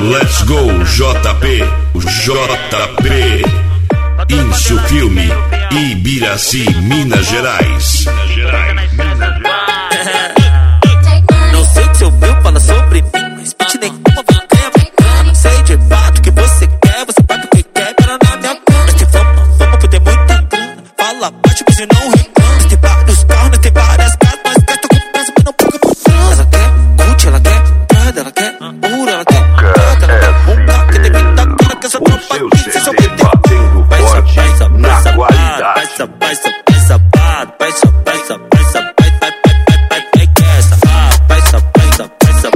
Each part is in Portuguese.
Let's go, JP, JP. Insu Filme, Ibiraci, Minas Gerais. Não sei o que você ouviu falar sobre mim, mas pitch nenhuma vergonha bacana. Sei de fato que você quer, você vai porque quer, pera na minha cama. Nós tem fama por ter muita grana. Fala baixo, mas não reclama. Nós tem vários carros, nós tem várias casas, nós gasta confiança, mas não paga por trás. Ela quer Gucci, ela quer Prada, ela quer ouro, ela quer prata, ela quer roupa, que tem muita grana, que essa tropa aqui, cê só tem na qualidade. Vai safado, vai safado, vai que essa. Vai safado,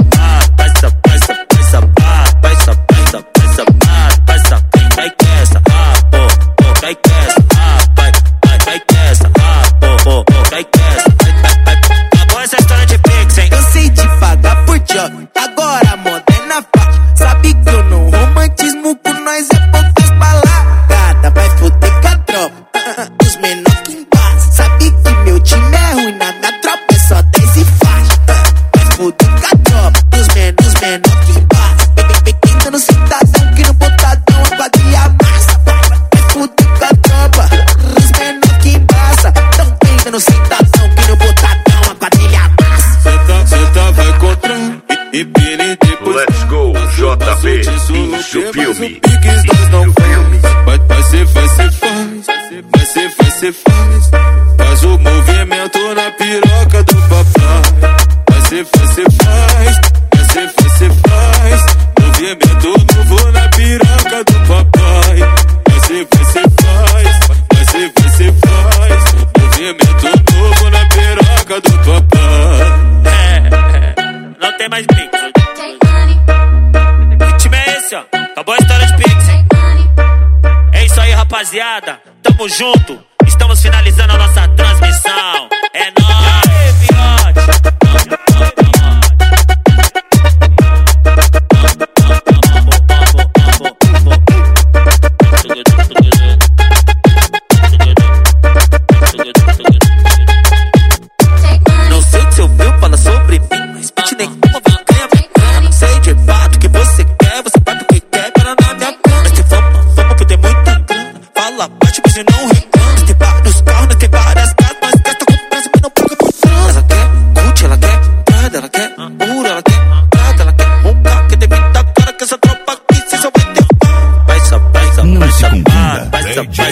vai que essa. Vai que essa, vai que essa. Vai que essa. Acabou essa história de Pix, hein? Cansei de pagar por job, agora a moda é na faixa. Sabe que eu não romantismo com nós é poucas balada. Vai foder com a tropa, os menor que embaixo. Sabe que meu time é ruim, na minha tropa é só 10 e faixa. Vai foder com a tropa, os menor que embaixo. Tentando cidadão que no botadão a quadrilha massa. Vai foder com a tropa, os menor que embaixo. Tão tentando cidadão que no botadão a quadrilha massa. Cê vai contra e pele depois. Let's go, JP, Insu Filme. Vai ser faz. Faz o movimento na piroca do papai. Vai ser faz. Movimento novo na piroca do papai. Vai ser faz. Movimento novo na piroca do papai. Não tem mais Pix. Que time é esse, ó? Acabou a história de Pix, hein? É isso aí, rapaziada. Tamo junto. Estamos finalizando a nossa transmissão. É nóis, fiote. Não sei o que você ouviu falar sobre mim, mas pitch nenhuma vergonha bacana. Sei de fato que você quer, você vai porque quer, pera na minha cama. Nós tem fama por ter muita grana. Fala baixo, mas não reclama. Nós tem vários carros, nós tem várias casas, nós gasta confiança, mas não paga por trás. Ela quer Gucci, ela quer Prada, ela quer ouro, ela quer prata, ela quer roupa, que tem muita cara, que essa tropa aqui, cê só vai ter pau. Vai safado, vai safado, vai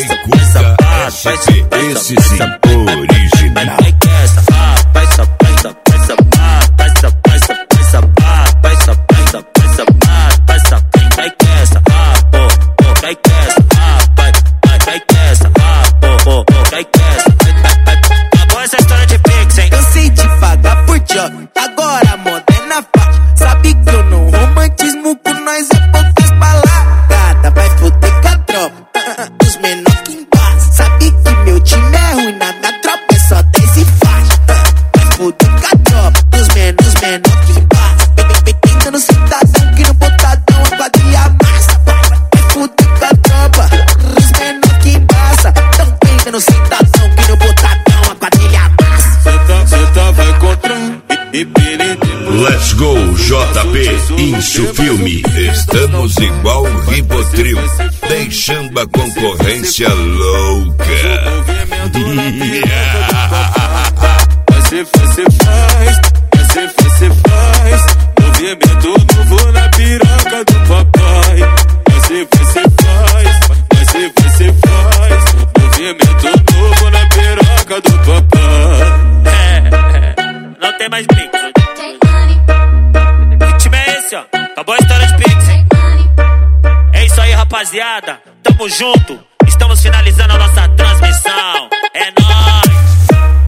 esse sim, original. vai que essa. Vai safado, vai que essa. Vai que essa, vai que essa. Vai que essa. Acabou essa história de Pix, hein? Cansei de pagar por job, agora a moda é na faixa. Sabe que eu não romantismo com nós é poucas balada. Vai foder com a tropa, os menor que embaixo. Sabe que meu time é ruim, na minha tropa é só 10 e faixa. Vai foder com a tropa, os menor que embaixo. Tentando cidadão que no botadão a quadrilha massa. Vai foder com a tropa, os menor que embaixo. Tão tentando cidadão que no botadão a quadrilha massa. Cê vai contra e pele depois. Let's go, JP, Insu Filme. Estamos igual o Ribotril, deixando a concorrência louca. Vai ser faz. Movimento novo na piroca do papai. Vai ser faz. Movimento novo na piroca do papai. Não tem mais Pix. Que time é esse, ó? Acabou a história de Pix, hein? É isso aí, rapaziada. Tamo junto. Estamos finalizando a nossa transmissão. É nóis.